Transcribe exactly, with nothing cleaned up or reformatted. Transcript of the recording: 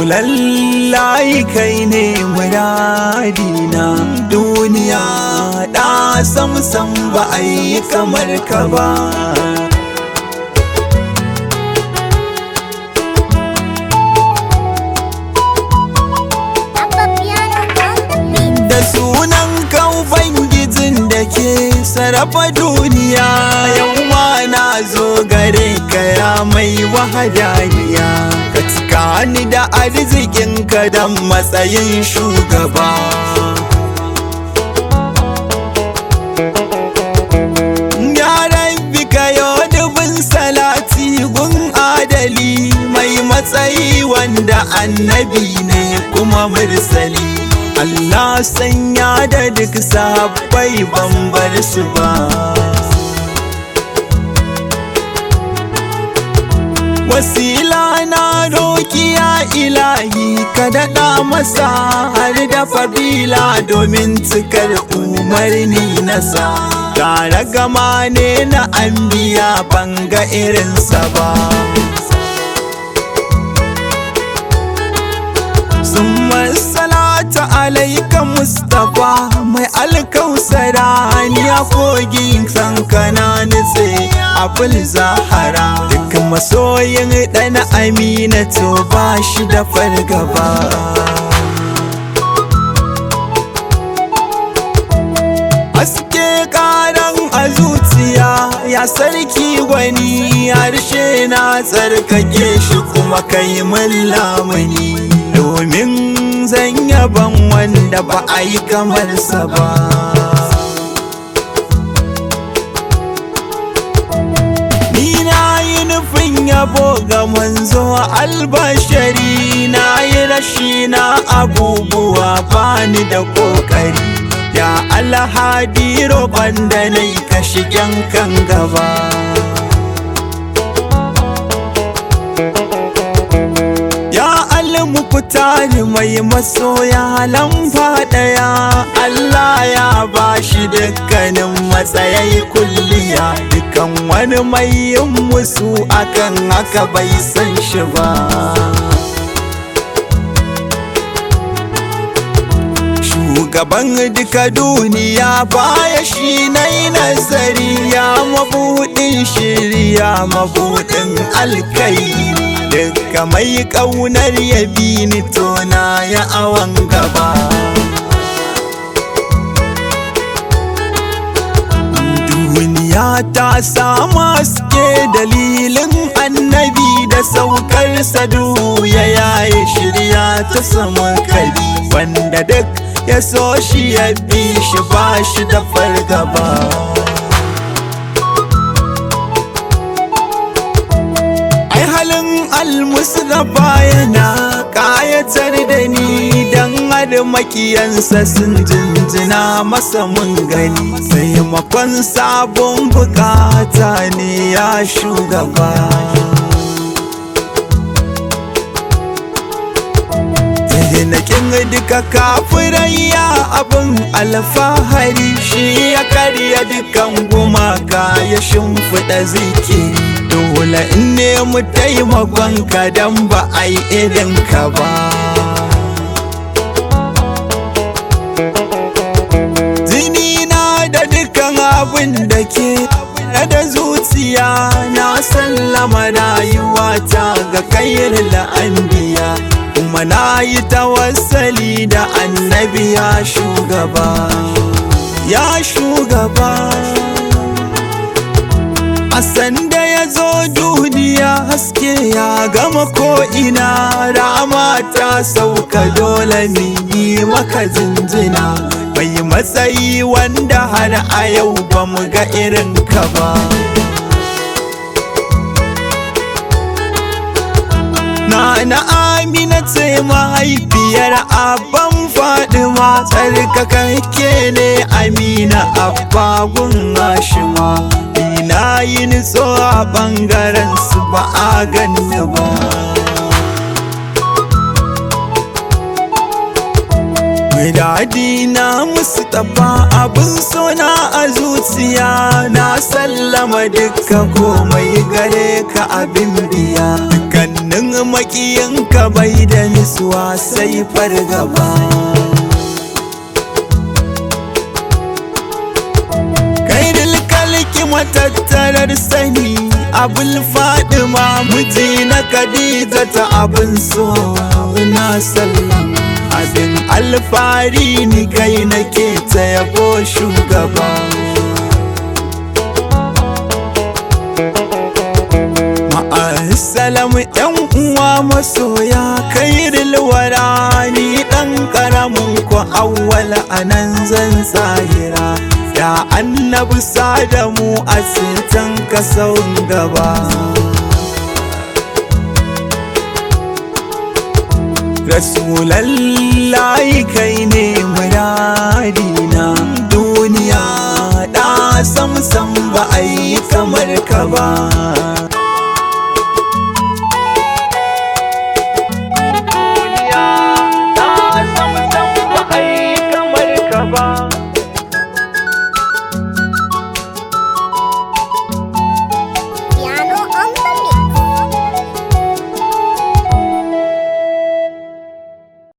Rasulallahi kai ne muradina, duniya da samsam ba a yi kamar ka ba. Da sunan ka Ubangijin da ke sarrafa duniya, yau ma na zo gare ka ya mai wahadaniya. Ka cika ni da arzikin ka dan matsayin shugaba. Ya Rabbi ka yo dubin salati gun adali, mai matsayi wanda annabi ne kuma mursali. Allah sanya da duk sahabbai ban bar su ba. Wasila na roki ya ilahi ka daɗa masa har da fabila domin cikar umarni nasa. Tare gama ne na anbiya ban ga irinsa ba. Summa salatu alaika Mustapha mai alkausara, ni a kogin sankana nutse abul zahara. Duk masoyin ɗana Amina to ba shi da fargaba. Haske karan a zuciya ya sarki gwani, harshe na tsarkake shi kuma kai mun lamuni. Domin zan yaban wanda ba a yi kamar sa ba. Ni na yi nufin yabo ga manzo albashari, na yi rashi na abubuwa bani da kokari. Ya alhadi roƙon da na yi ka shigen kan gaba. Mukutari mai masoya lamba ɗaya, Allah ya bashi dukkanin matsayai kulliya. Dukan wani mai yin musu akan haka bai san shi ba. Shugaban duka duniya baya shi nai nazari, ya mabuɗin shirya mabuɗin alkairi. Dukka mai ƙaunar ya bi ni tona ya awan gaba. Duniya ta samu haske dalilin annabi, da saukar sadu ya yaye shirya ta saman kari. Wanda duk ya so shi ya bi shi ba shi da fargaba. Al-Mustapha yana ƙayatar da ni, dan hada makiyansa sun jinjina masa mun gani. Taimakon sabon bukata ne ya shugaba. Nakin duka kafirai ya abin alfahari, shi ya karya dukan gumaka ya shimfiɗa zikiri. Dole in nemi taimakon ka dan ba a yi irin ka ba. Jini na da dukan abin da ke da zuciya, na sallama rayuwata ga kairul anbiya. Kuma na yi tawassali da annabi ya shugaba, ya shugaba. A sanda ya zo duniya haske ya gama ko'ina, rama ta sauka dole ni yi maka zinzina. Bai matsayi wanda har a yau ba mu ga irin ka ba. Na Amina ce mahaifiyar abban Fadima, tsarkakakke ne Amina abbagun Hashima. Ina yi nitso a ɓangaren su ba a ganni ba. Muradina Mustapha abin sona a zuciya, na sallama dukka komai gare ka abin biya. Dukkanin makiyanka bai da nisuwa sai fargaba. Matattarar sani abul fadima miji na Khadija ta abin so na sallama. Abin alfari ni kai nake ta yabo shugaba. Ma'asalamu yan uwa masoya kairil wara, ni dan karamin ku awwal anan zan tsahira. Ya annabi sadamu a sitan kasan gaba. Rasulallahi kai ne muradina, duniya da sam sam ba a yi kamar ka ba.